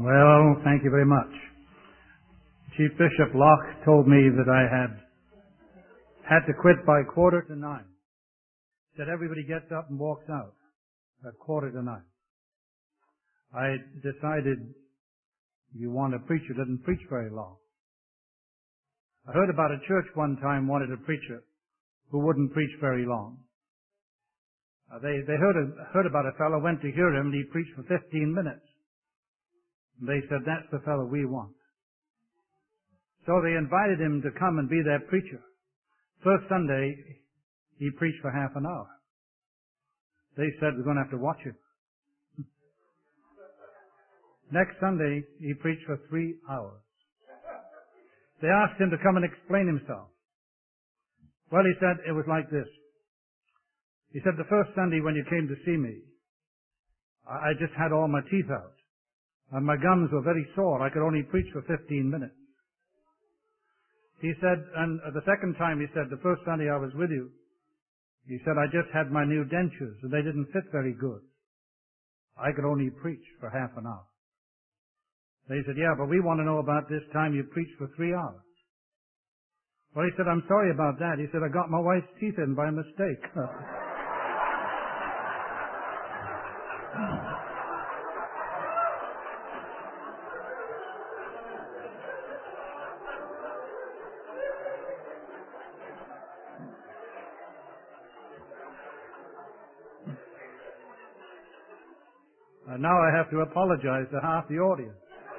Well, thank you very much. Chief Bishop Locke told me that I had to quit by 9:15. Said everybody gets up and walks out at 9:15. I decided you want a preacher that doesn't preach very long. I heard about a church one time wanted a preacher who wouldn't preach very long. They heard about a fellow, went to hear him, and he preached for 15 minutes. And they said, that's the fellow we want. So they invited him to come and be their preacher. First Sunday, he preached for half an hour. They said, we're going to have to watch him. Next Sunday, he preached for 3 hours. They asked him to come and explain himself. Well, he said, it was like this. He said, the first Sunday when you came to see me, I just had all my teeth out. And my gums were very sore. I could only preach for 15 minutes. He said, and the second time he said, the first Sunday I was with you, he said, I just had my new dentures and they didn't fit very good. I could only preach for half an hour. They said, yeah, but we want to know about this time you preached for 3 hours. Well, he said, I'm sorry about that. He said, I got my wife's teeth in by mistake. And now I have to apologize to half the audience.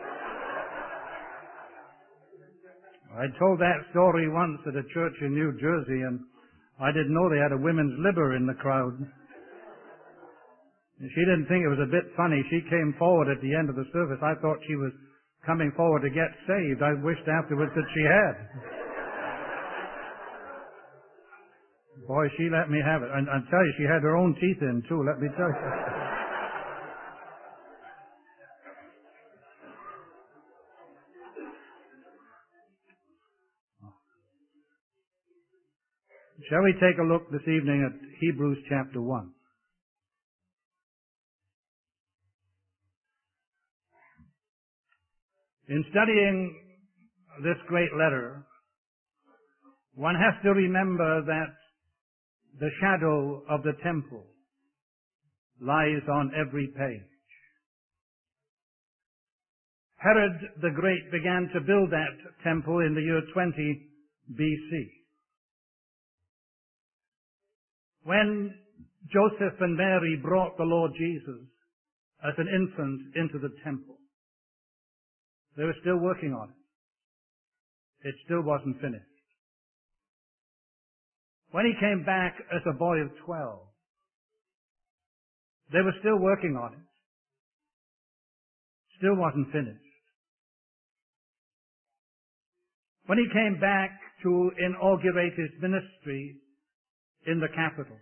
I told that story once at a church in New Jersey, and I didn't know they had a women's liber in the crowd. She didn't think it was a bit funny. She came forward at the end of the service. I thought she was coming forward to get saved. I wished afterwards that she had. Boy, she let me have it. And I tell you, she had her own teeth in, too, let me tell you. Shall we take a look this evening at Hebrews chapter 1? In studying this great letter, one has to remember that the shadow of the temple lies on every page. Herod the Great began to build that temple in the year 20 BC. When Joseph and Mary brought the Lord Jesus as an infant into the temple, they were still working on it. It still wasn't finished. When he came back as a boy of 12, they were still working on it. Still wasn't finished. When he came back to inaugurate his ministry in the capital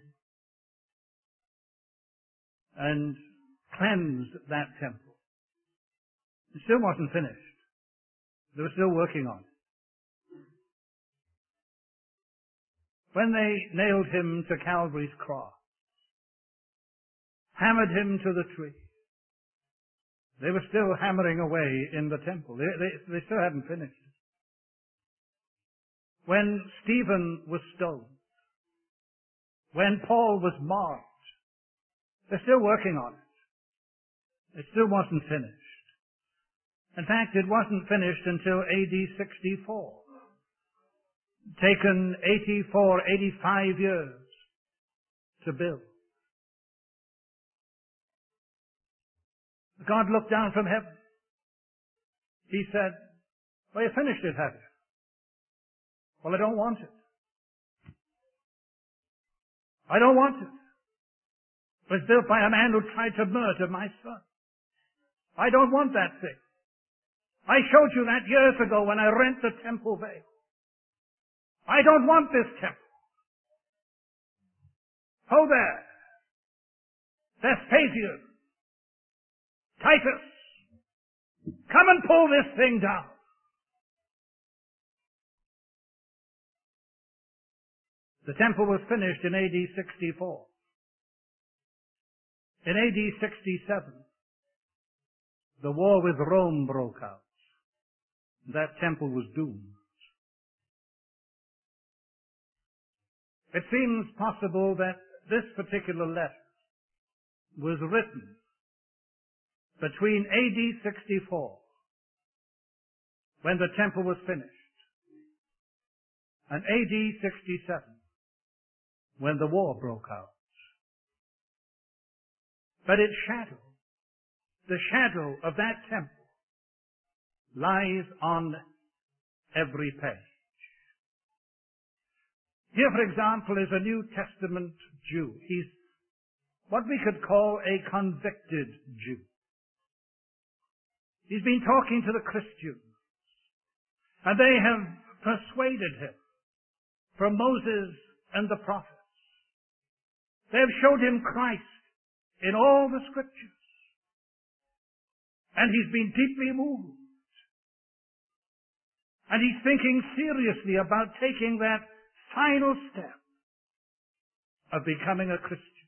and cleansed that temple, it still wasn't finished. They were still working on it. When they nailed him to Calvary's cross, hammered him to the tree, they were still hammering away in the temple. They still hadn't finished. When Stephen was stoned, when Paul was marked, they're still working on it. It still wasn't finished. In fact, it wasn't finished until AD 64. Taken 85 years to build. God looked down from heaven. He said, well, you finished it, have you? Well, I don't want it. I don't want it. It was built by a man who tried to murder my son. I don't want that thing. I showed you that years ago when I rent the temple veil. I don't want this temple. Oh, there. Vespasian. Titus. Come and pull this thing down. The temple was finished in AD 64. In AD 67, the war with Rome broke out. That temple was doomed. It seems possible that this particular letter was written between AD 64, when the temple was finished, and AD 67, when the war broke out. But its shadow, the shadow of that temple, lies on every page. Here, for example, is a New Testament Jew. He's what we could call a convicted Jew. He's been talking to the Christians, and they have persuaded him from Moses and the prophets. They have showed him Christ in all the scriptures, and he's been deeply moved. And he's thinking seriously about taking that final step of becoming a Christian.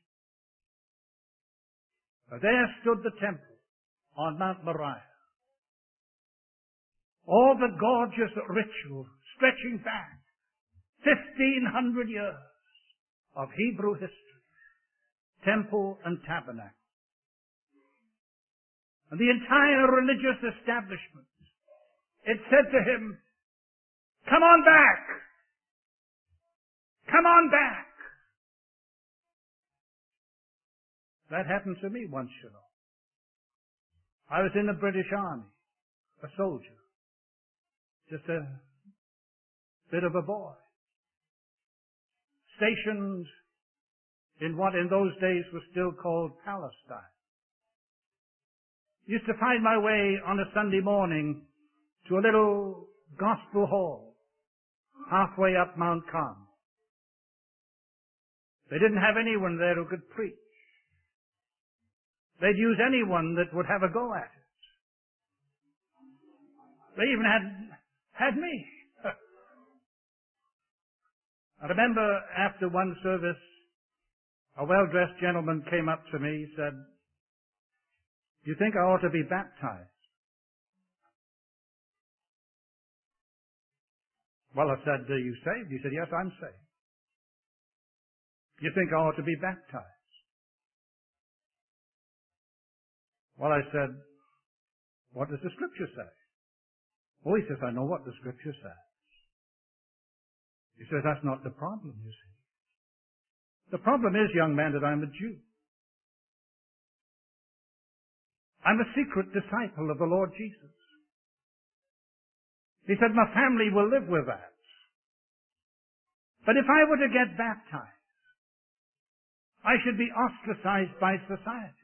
But there stood the temple on Mount Moriah. All the gorgeous ritual stretching back 1,500 years of Hebrew history, temple and tabernacle. And the entire religious establishment, it said to him, "Come on back! Come on back!" That happened to me once, you know. I was in the British Army, a soldier, just a bit of a boy, stationed in what in those days was still called Palestine. Used to find my way on a Sunday morning to a little gospel hall halfway up Mount Carmel. They didn't have anyone there who could preach. They'd use anyone that would have a go at it. They even had me. I remember after one service, a well-dressed gentleman came up to me. He said, "Do you think I ought to be baptized?" Well, I said, "Are you saved?" He said, "Yes, I'm saved." "You think I ought to be baptized?" Well, I said, "What does the Scripture say?" Oh, he says, "I know what the Scripture says." He says, "That's not the problem, you see. The problem is, young man, that I'm a Jew. I'm a secret disciple of the Lord Jesus." He said, "My family will live with that. But if I were to get baptized, I should be ostracized by society."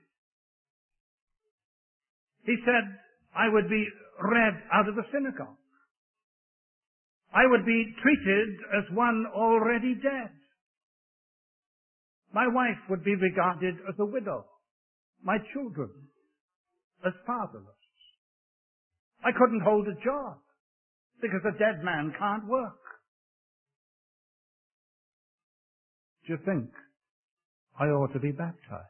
He said, "I would be read out of the synagogue. I would be treated as one already dead. My wife would be regarded as a widow. My children as fatherless. I couldn't hold a job because a dead man can't work. Do you think I ought to be baptized?"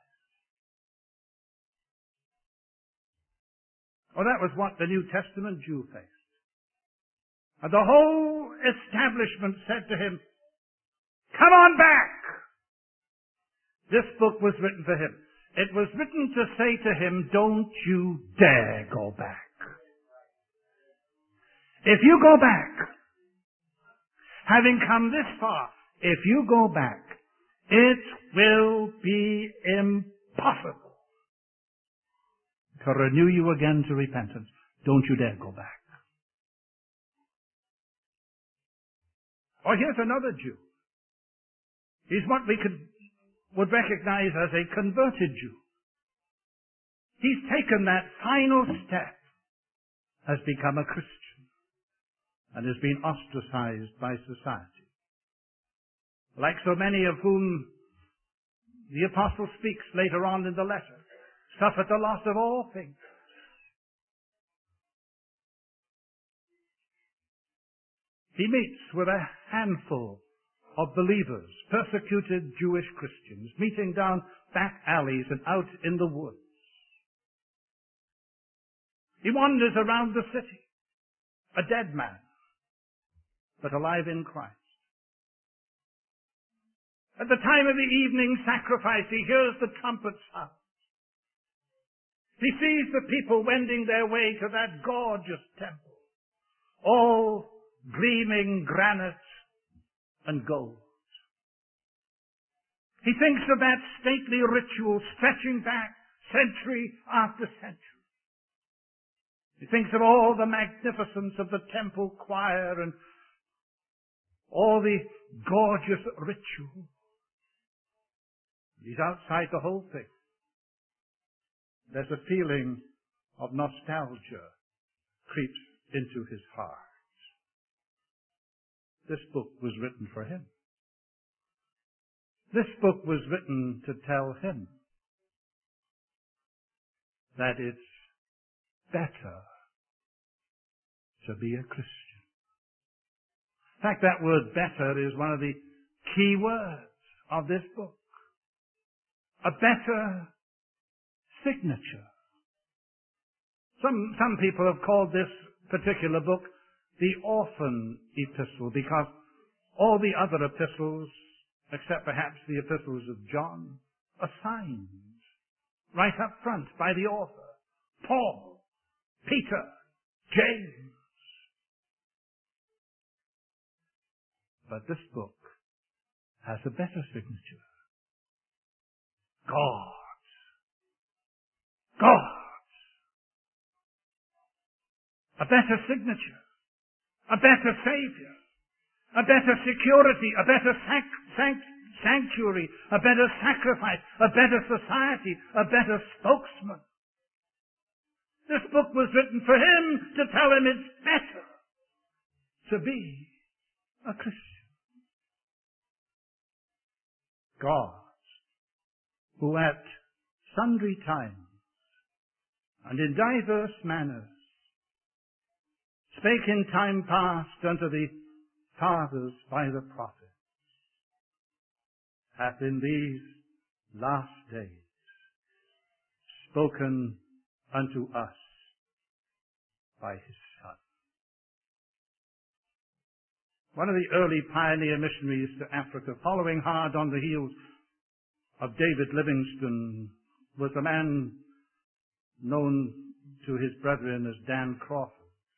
Oh, that was what the New Testament Jew faced. And the whole establishment said to him, "Come on back!" This book was written for him. It was written to say to him, "Don't you dare go back. If you go back, having come this far, if you go back, it will be impossible to renew you again to repentance. Don't you dare go back." Or here's another Jew. He's what we would recognize as a converted Jew. He's taken that final step, has become a Christian, and has been ostracized by society. Like so many of whom the apostle speaks later on in the letter, suffered the loss of all things. He meets with a handful of believers, persecuted Jewish Christians, meeting down back alleys and out in the woods. He wanders around the city, a dead man, but alive in Christ. At the time of the evening sacrifice, he hears the trumpet sound. He sees the people wending their way to that gorgeous temple, all gleaming granite and gold. He thinks of that stately ritual stretching back century after century. He thinks of all the magnificence of the temple choir and all the gorgeous ritual. He's outside the whole thing. There's a feeling of nostalgia creeps into his heart. This book was written for him. This book was written to tell him that it's better to be a Christian. In fact, that word better is one of the key words of this book. A better signature. Some people have called this particular book the orphan epistle because all the other epistles, except perhaps the epistles of John, are signed right up front by the author. Paul, Peter, James. But this book has a better signature. God. A better signature. A better Savior. A better security. A better sanctuary. A better sacrifice. A better society. A better spokesman. This book was written for him to tell him it's better to be a Christian. God, who at sundry times and in diverse manners spake in time past unto the fathers by the prophets, hath in these last days spoken unto us by his Son. One of the early pioneer missionaries to Africa, following hard on the heels of David Livingstone, was a man known to his brethren as Dan Crawford.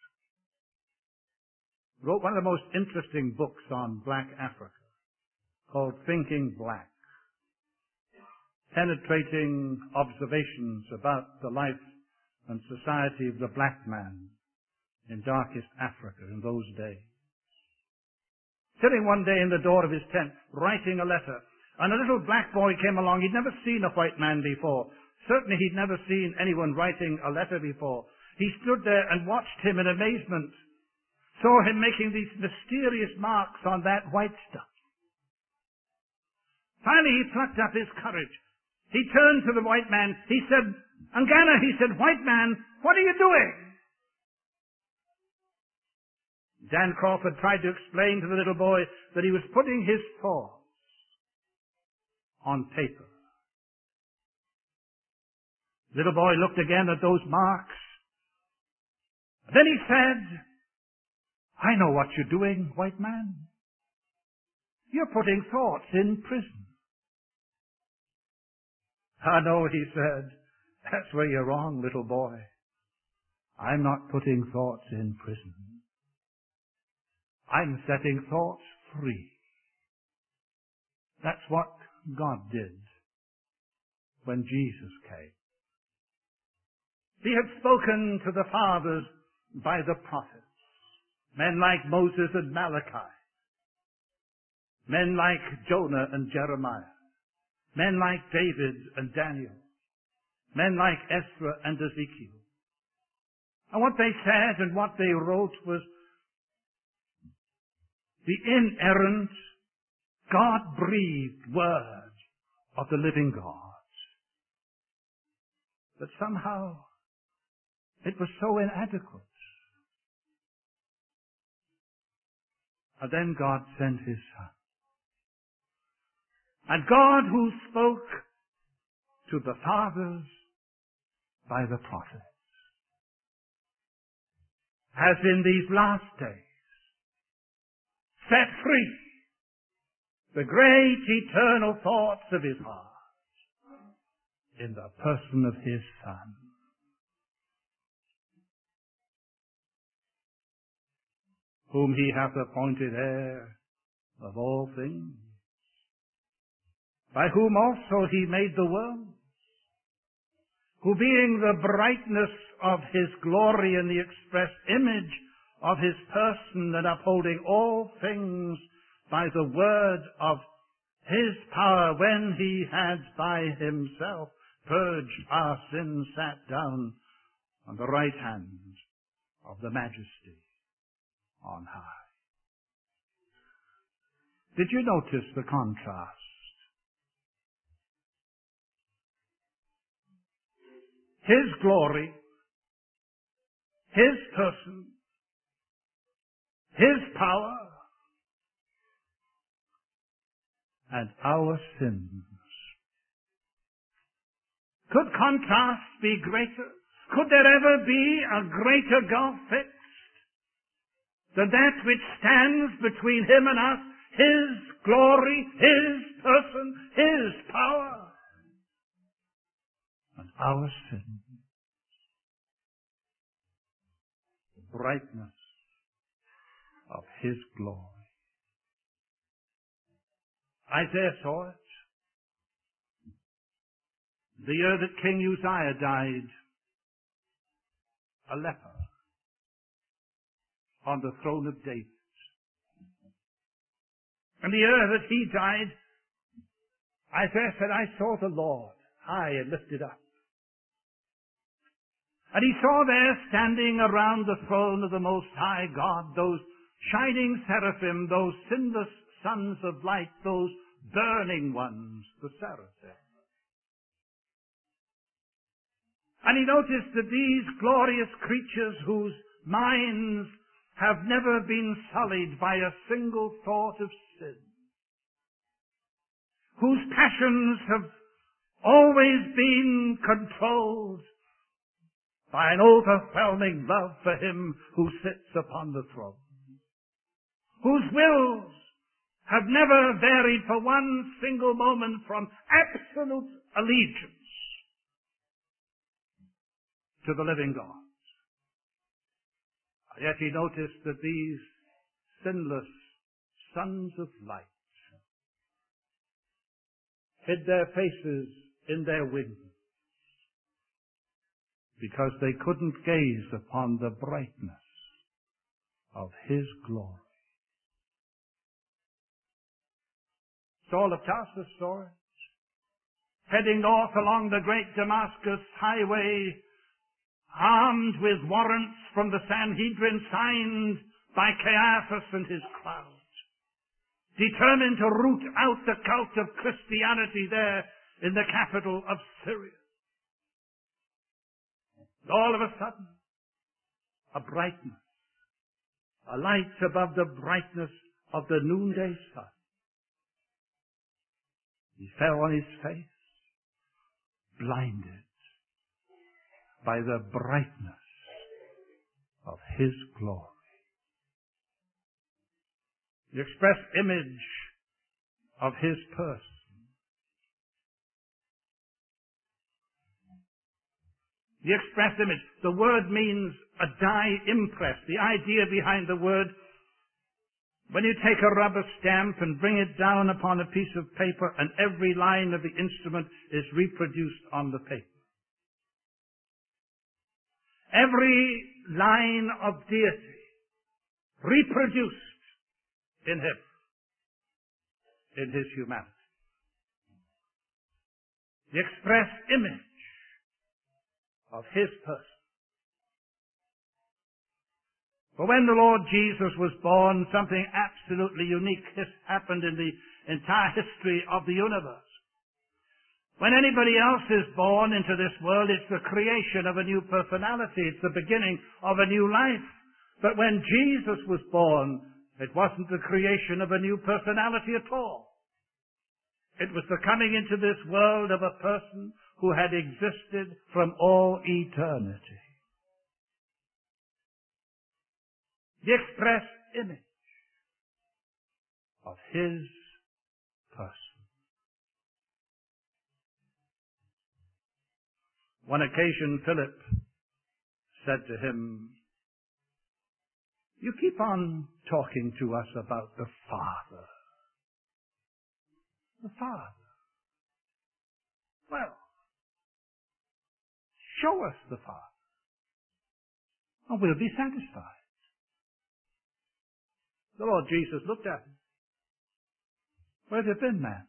Wrote one of the most interesting books on black Africa called Thinking Black. Penetrating observations about the life and society of the black man in darkest Africa in those days. Sitting one day in the door of his tent, writing a letter, and a little black boy came along. He'd never seen a white man before. Certainly he'd never seen anyone writing a letter before. He stood there and watched him in amazement, saw him making these mysterious marks on that white stuff. Finally he plucked up his courage. He turned to the white man. He said, "Angana," he said, "white man, what are you doing?" Dan Crawford tried to explain to the little boy that he was putting his thoughts on paper. The little boy looked again at those marks. Then he said, "I know what you're doing, white man. You're putting thoughts in prison." "Ah, no," he said, "that's where you're wrong, little boy. I'm not putting thoughts in prison. I'm setting thoughts free." That's what God did when Jesus came. He had spoken to the fathers by the prophets, men like Moses and Malachi, men like Jonah and Jeremiah, men like David and Daniel, men like Ezra and Ezekiel. And what they said and what they wrote was the inerrant, God-breathed word of the living God. But somehow it was so inadequate. And then God sent his Son. And God, who spoke to the fathers by the prophets, has in these last days set free the great eternal thoughts of his heart in the person of his Son. Whom he hath appointed heir of all things, by whom also he made the world, who being the brightness of his glory and the express image of his person, and upholding all things by the word of his power, when he had by himself purged our sins, sat down on the right hand of the Majesty on high. Did you notice the contrast? His glory, his person, his power, and our sins. Could contrast be greater? Could there ever be a greater gulf fixed than that which stands between him and us? His glory, his person, his power, and our sin. The brightness of his glory. Isaiah saw it. The year that King Uzziah died, a leper on the throne of David. And the year that he died, Isaiah said, I saw the Lord high and lifted up. And he saw there standing around the throne of the Most High God those shining seraphim, those sinless sons of light, those burning ones, the seraphim. And he noticed that these glorious creatures whose minds have never been sullied by a single thought of sin, whose passions have always been controlled by an overwhelming love for him who sits upon the throne, whose wills have never varied for one single moment from absolute allegiance to the living God. Yet he noticed that these sinless sons of light hid their faces in their wings because they couldn't gaze upon the brightness of his glory. Saul of Tarsus saw it, heading north along the great Damascus highway, armed with warrants from the Sanhedrin signed by Caiaphas and his crowd, determined to root out the cult of Christianity there in the capital of Syria. All of a sudden, a brightness, a light above the brightness of the noonday sun. He fell on his face, blinded by the brightness of his glory. The express image of his person. The express image. The word means a dye impress. The idea behind the word, when you take a rubber stamp and bring it down upon a piece of paper and every line of the instrument is reproduced on the paper. Every line of deity reproduced in him, in his humanity. The express image of his person. For when the Lord Jesus was born, something absolutely unique happened in the entire history of the universe. When anybody else is born into this world, it's the creation of a new personality. It's the beginning of a new life. But when Jesus was born, it wasn't the creation of a new personality at all. It was the coming into this world of a person who had existed from all eternity. the express image of His person. One occasion, Philip said to him, "You keep on talking to us about the Father." The Father. Well, show us the Father, and we'll be satisfied. The Lord Jesus looked at him. "Where have you been, man?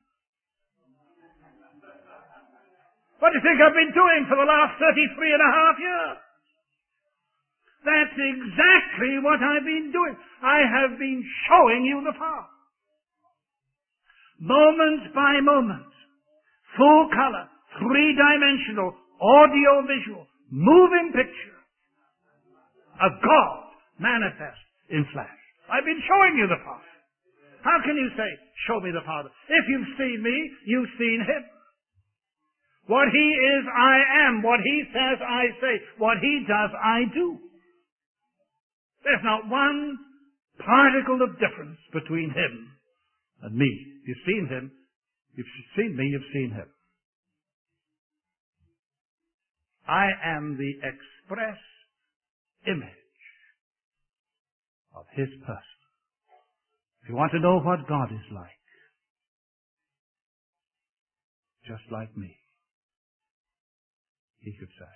What do you think I've been doing for the last 33 and a half years? That's exactly what I've been doing. I have been showing you the Father. Moment by moment, full color, three-dimensional, audio-visual, moving picture of God manifest in flesh. I've been showing you the Father. How can you say, show me the Father? If you've seen me, you've seen Him. What He is, I am. What He says, I say. What He does, I do. There's not one particle of difference between Him and me. You've seen Him. You've seen me. You've seen Him. I am the express image of His person. If you want to know what God is like, just like me, He could say.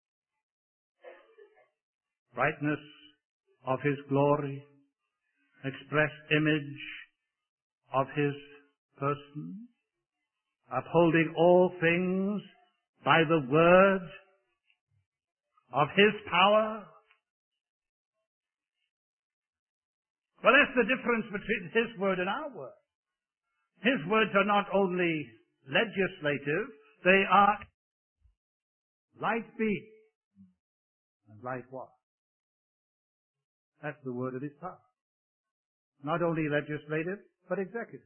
Brightness of His glory, express image of His person, upholding all things by the word of His power. Well, that's the difference between His word and our word. His words are not only legislative, they are light be and light was. That's the word of His power. Not only legislative, but executive.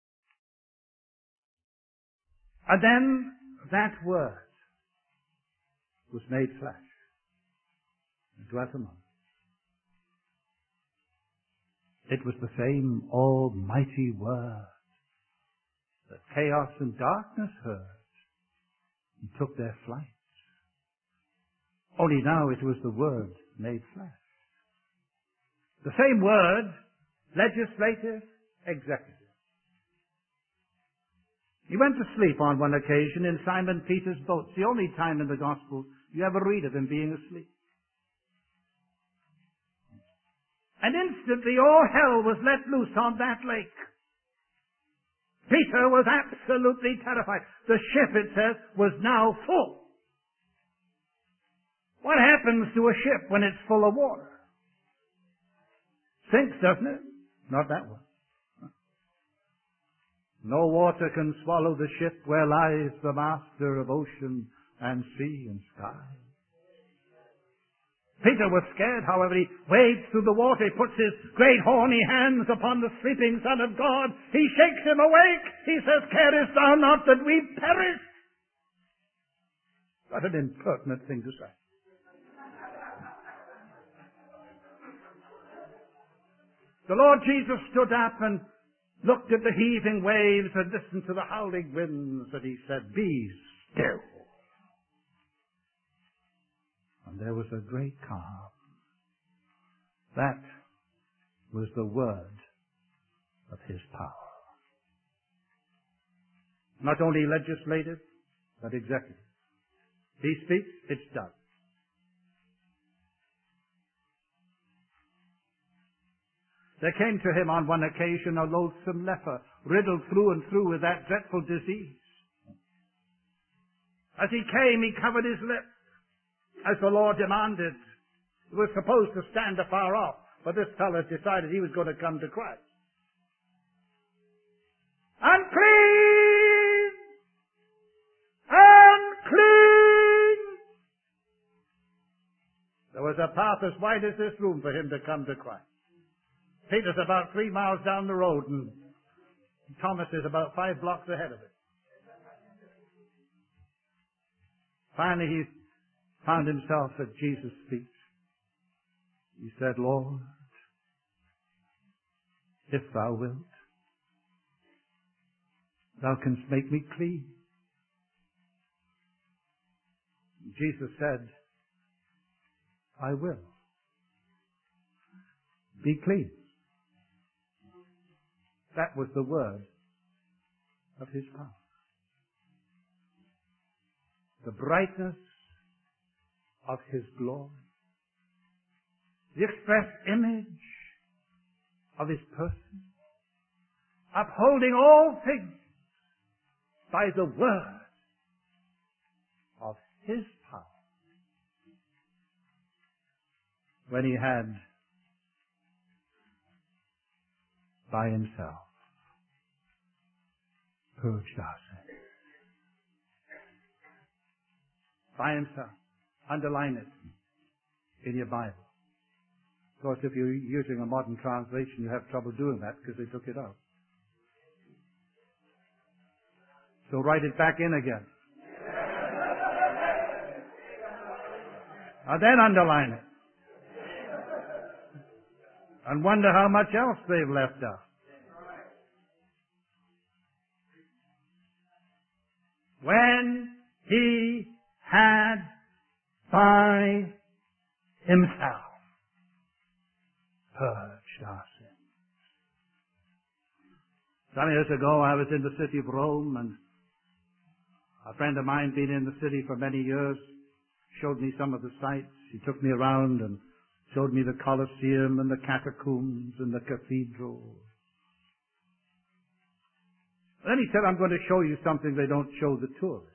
And then that word was made flesh and dwelt among us. It was the same almighty word that chaos and darkness heard and took their flight. Only now it was the word made flesh. The same word, legislative, executive. He went to sleep on one occasion in Simon Peter's boat. It's the only time in the Gospel you ever read of him being asleep. And instantly all hell was let loose on that lake. Peter was absolutely terrified. The ship, it says, was now full. What happens to a ship when it's full of water? Sinks, doesn't it? Not that one. No water can swallow the ship where lies the master of ocean and sea and sky. Peter was scared, however. He wades through the water. He puts his great horny hands upon the sleeping Son of God. He shakes him awake. He says, "Carest thou not that we perish?" What an impertinent thing to say. The Lord Jesus stood up and looked at the heaving waves and listened to the howling winds, and He said, "Be still." And there was a great calm. That was the word of His power. Not only legislative, but executive. He speaks, it's done. There came to Him on one occasion a loathsome leper, riddled through and through with that dreadful disease. As he came, he covered his lips, as the Lord demanded. He was supposed to stand afar off, but this fellow decided he was going to come to Christ. Unclean! Unclean! There was a path as wide as this room for him to come to Christ. Peter's about 3 miles down the road, and Thomas is about 5 blocks ahead of it. Finally, he found himself at Jesus' feet. He said, "Lord, if thou wilt, thou canst make me clean. Jesus said, I will. Be clean. That was the word of his power. The brightness of his glory. The express image of his person. Upholding all things by the word of his power. When he had by himself purged our sin. By himself. Underline it in your Bible. Of course, if you're using a modern translation, you have trouble doing that because they took it out. So write it back in again. And then underline it. And wonder how much else they've left out. When he had by himself purged our sins. Some years ago I was in the city of Rome, and a friend of mine, been in the city for many years, showed me some of the sights. He took me around and showed me the Colosseum and the catacombs and the cathedral. Then he said, I'm going to show you something they don't show the tourists.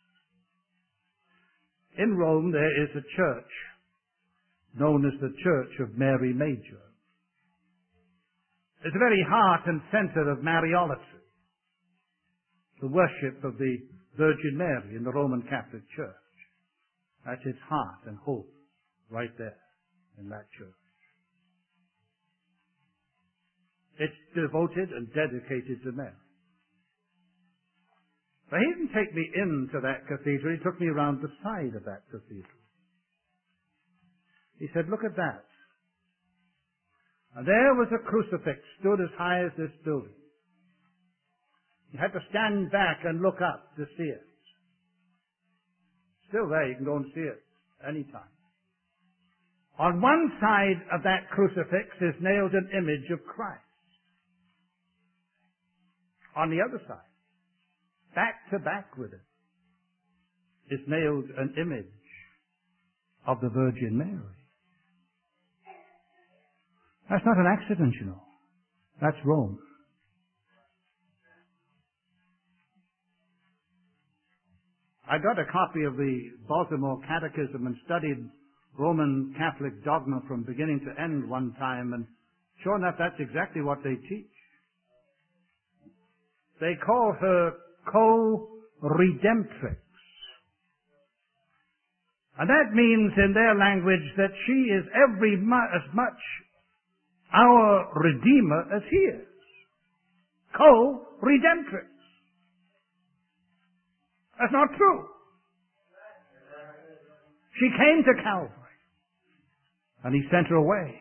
In Rome there is a church known as the Church of Mary Major. It's the very heart and center of Mariolatry, the worship of the Virgin Mary in the Roman Catholic Church. That's its heart and hope right there in that church. It's devoted and dedicated to Mary. But he didn't take me into that cathedral. He took me around the side of that cathedral. He said, look at that. And there was a crucifix stood as high as this building. You had to stand back and look up to see it. Still there, you can go and see it anytime. On one side of that crucifix is nailed an image of Christ. On the other side, back to back with it, is nailed an image of the Virgin Mary. That's not an accident, you know. That's Rome. I got a copy of the Baltimore Catechism and studied Roman Catholic dogma from beginning to end one time, and sure enough, that's exactly what they teach. They call her co-redemptrix. And that means in their language that she is as much our Redeemer as he is. Co-redemptrix. That's not true. She came to Calvary, and he sent her away.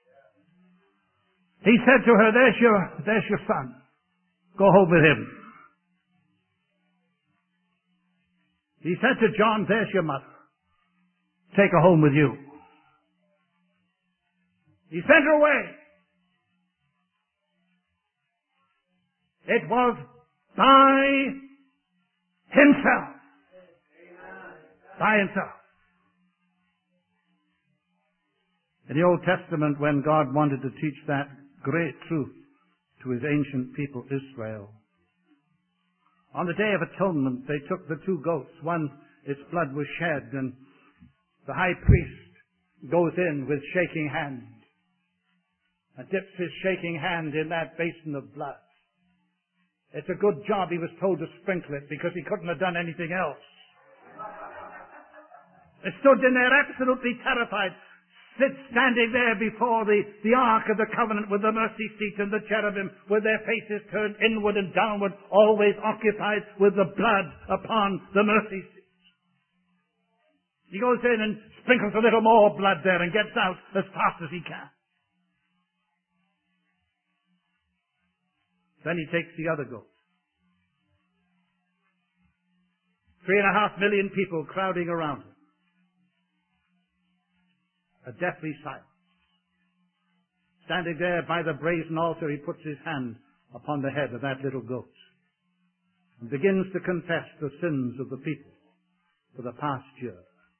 He said to her, there's your son. Go home with him. He said to John, there's your mother. Take her home with you. He sent her away. It was by himself. By himself. In the Old Testament, when God wanted to teach that great truth to his ancient people, Israel, on the Day of Atonement, they took the two goats. One, its blood was shed, and the high priest goes in with shaking hand and dips his shaking hand in that basin of blood. It's a good job he was told to sprinkle it, because he couldn't have done anything else. They stood in there absolutely terrified, standing there before the Ark of the Covenant with the mercy seat and the cherubim with their faces turned inward and downward, always occupied with the blood upon the mercy seat. He goes in and sprinkles a little more blood there and gets out as fast as he can. Then he takes the other goat. 3.5 million people crowding around him. A deathly silence. Standing there by the brazen altar, he puts his hand upon the head of that little goat and begins to confess the sins of the people for the past year.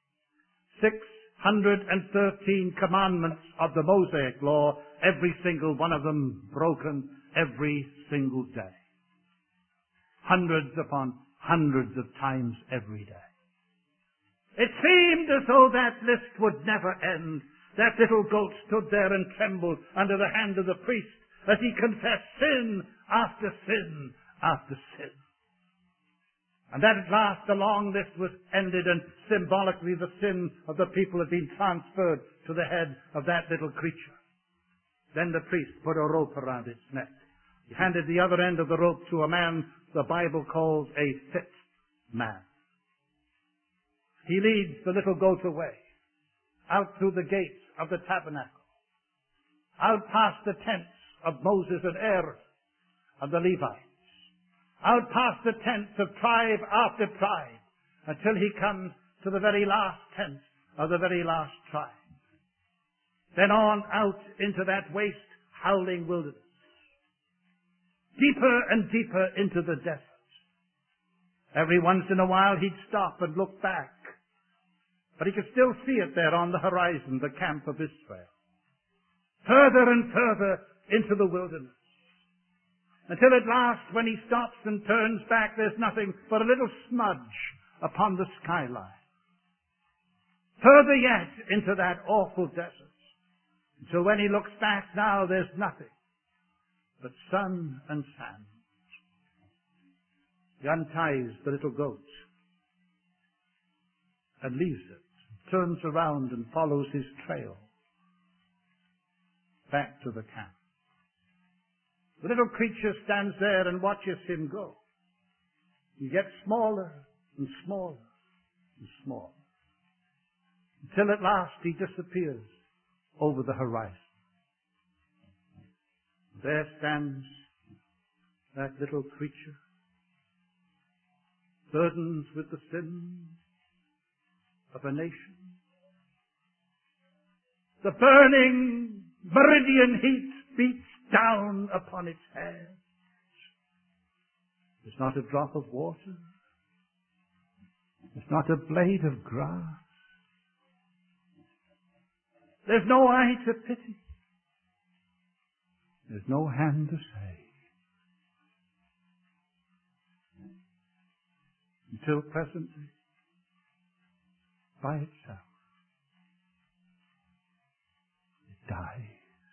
613 commandments of the Mosaic law, every single one of them broken every single day. Hundreds upon hundreds of times every day. It seemed as though that list would never end. That little goat stood there and trembled under the hand of the priest as he confessed sin after sin after sin. And that at last the long list was ended, and symbolically the sin of the people had been transferred to the head of that little creature. Then the priest put a rope around its neck. He handed the other end of the rope to a man the Bible calls a fit man. He leads the little goat away, out through the gates of the tabernacle, out past the tents of Moses and Aaron and the Levites, out past the tents of tribe after tribe, until he comes to the very last tent of the very last tribe. Then on out into that waste, howling wilderness, deeper and deeper into the desert. Every once in a while he'd stop and look back, but he could still see it there on the horizon, the camp of Israel. Further and further into the wilderness. Until at last, when he stops and turns back, there's nothing but a little smudge upon the skyline. Further yet into that awful desert. Until when he looks back now, there's nothing but sun and sand. He unties the little goat and leaves it, turns around and follows his trail back to the camp. The little creature stands there and watches him go. He gets smaller and smaller and smaller, until at last he disappears over the horizon. There stands that little creature, burdened with the sins of a nation. The burning meridian heat beats down upon its head. There's not a drop of water. There's not a blade of grass. There's no eye to pity. There's no hand to save. Until presently, by itself, it dies.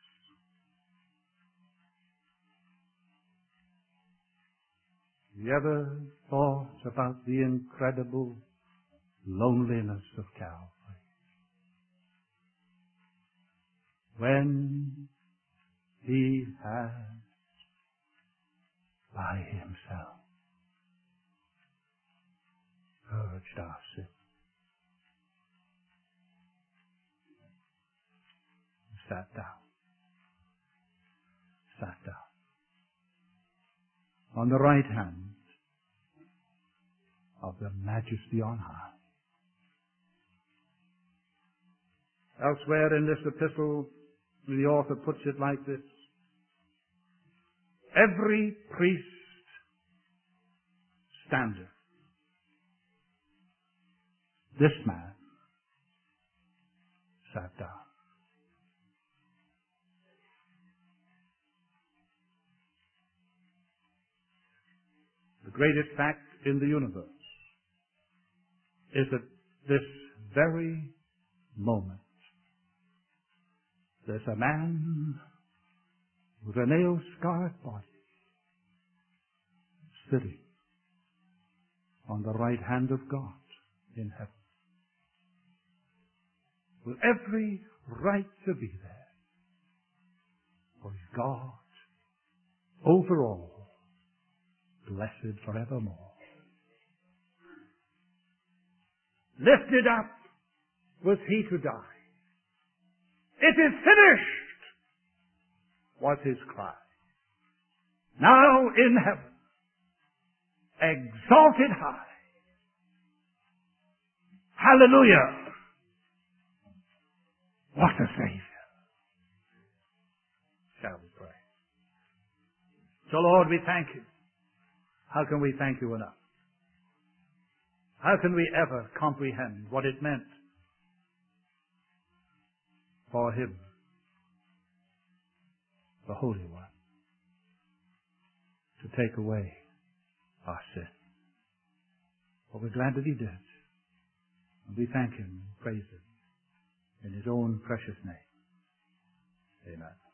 You ever thought about the incredible loneliness of Calvary? When he has by himself purged our sin. Sat down on the right hand of the Majesty on high. Elsewhere in this epistle, the author puts it like this: every priest standeth. This man sat down. The greatest fact in the universe is that this very moment there's a man with a nail-scarred body sitting on the right hand of God in heaven, with every right to be there, for he's God over all, blessed forevermore. Lifted up was he to die. It is finished was his cry. now in heaven, exalted high. Hallelujah. What a Savior. Shall we pray? So Lord, we thank you. How can we thank you enough? How can we ever comprehend what it meant for Him, the Holy One, to take away our sin? But we're glad that He did. And we thank Him and praise Him in His own precious name. Amen.